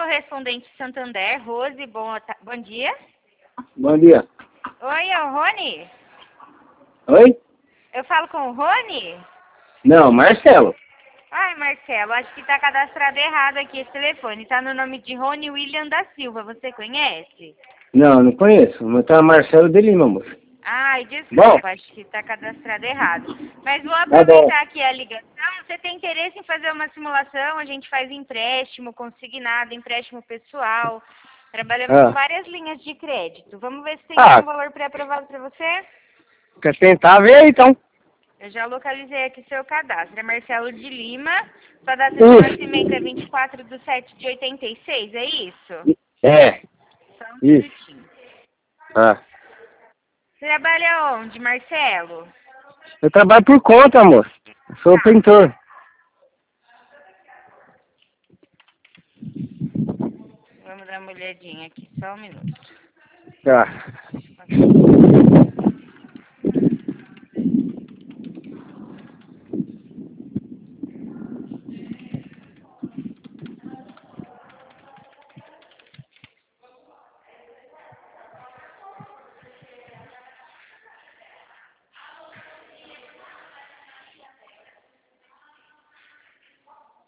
correspondente Santander, Rose, bom dia. Bom dia. Oi, é o Rony? Oi? Eu falo com o Rony? Não, Marcelo. Ai, Marcelo, acho que tá cadastrado errado aqui esse telefone. Tá no nome de Rony William da Silva, você conhece? Não conheço. Mas tá Marcelo de Lima, moço. Ai, Bom. desculpa, acho que tá cadastrado errado. Mas vou Tá bom. aproveitar aqui a ligação. Você tem interesse em fazer uma simulação? A gente faz empréstimo, consignado, empréstimo pessoal. Trabalhamos com várias linhas de crédito. Vamos ver se tem algum valor pré-aprovado para você? Quer tentar ver, então? Eu já localizei aqui seu cadastro. É Marcelo de Lima. Sua data de nascimento é 24/7/86, é isso? É. Só um Isso. minutinho. Você trabalha onde, Marcelo? Eu trabalho por conta, moço. Eu sou pintor. Vamos dar uma olhadinha aqui, só um minuto. Tá.